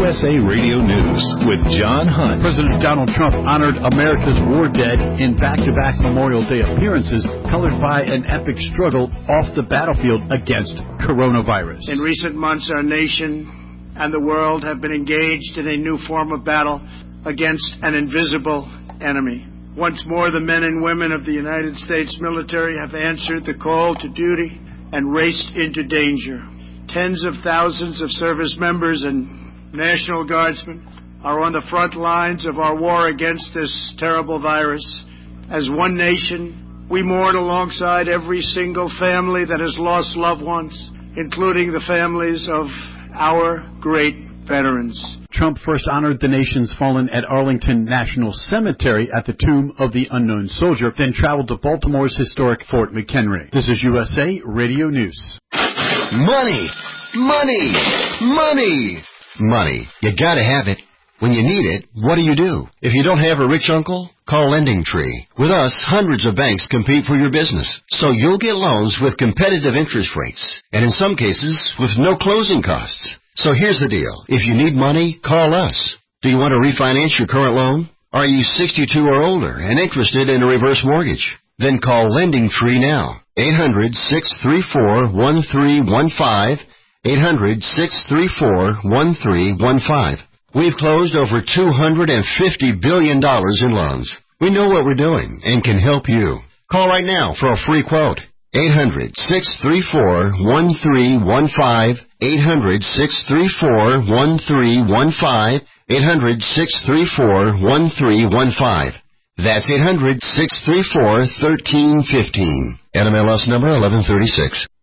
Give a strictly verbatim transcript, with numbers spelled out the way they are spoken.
S A Radio News with John Hunt. President Donald Trump honored America's war dead in back-to-back Memorial Day appearances colored by an epic struggle off the battlefield against coronavirus. In recent months, our nation and the world have been engaged in a new form of battle against an invisible enemy. Once more, the men and women of the United States military have answered the call to duty and raced into danger. Tens of thousands of service members and National Guardsmen are on the front lines of our war against this terrible virus. As one nation, we mourn alongside every single family that has lost loved ones, including the families of our great veterans. Trump first honored the nation's fallen at Arlington National Cemetery at the Tomb of the Unknown Soldier, then traveled to Baltimore's historic Fort McHenry. This is U S A Radio News. Money! Money! Money! Money. You gotta have it. When you need it, what do you do? If you don't have a rich uncle, call LendingTree. With us, hundreds of banks compete for your business, so you'll get loans with competitive interest rates, and in some cases, with no closing costs. So here's the deal. If you need money, call us. Do you want to refinance your current loan? Are you sixty-two or older and interested in a reverse mortgage? Then call LendingTree now. eight hundred, six three four, one three one five. eight hundred, six three four, one three one five. We've closed over two hundred fifty billion dollars in loans. We know what we're doing and can help you. Call right now for a free quote. eight hundred, six three four, one three one five. eight hundred, six three four, one three one five. eight hundred, six three four, one three one five. That's eight hundred, six three four, one three one five. N M L S number eleven thirty-six.